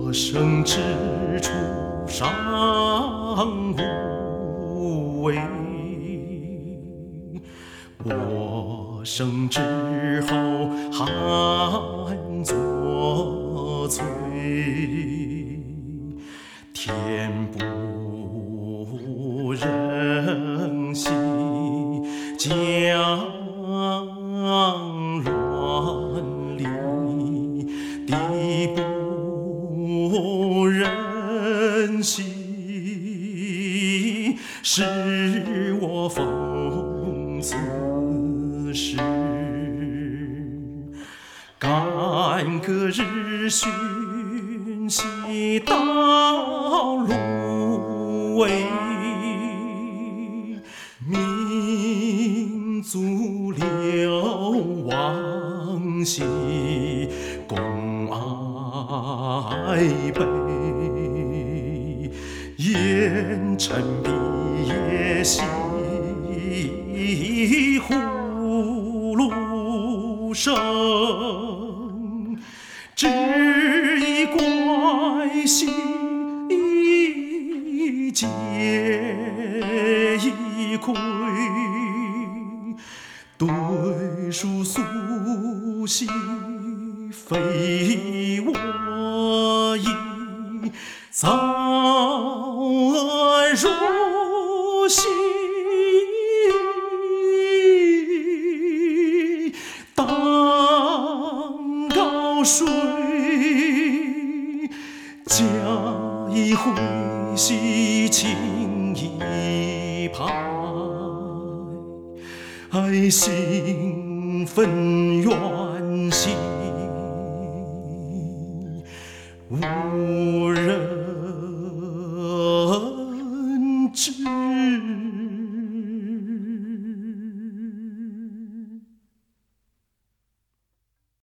生之初尚无畏，我生之后寒作翠。天不忍惜将乱离，地不忍惜使我逢此事。干戈日寻昔道路为，民族流亡兮共哀悲。烟尘蔽野兮呼噜声，只以怪兮皆以愧。对书诉兮非我意，早如昔。当告谁？假意会兮情意派，心愤怨兮无人知。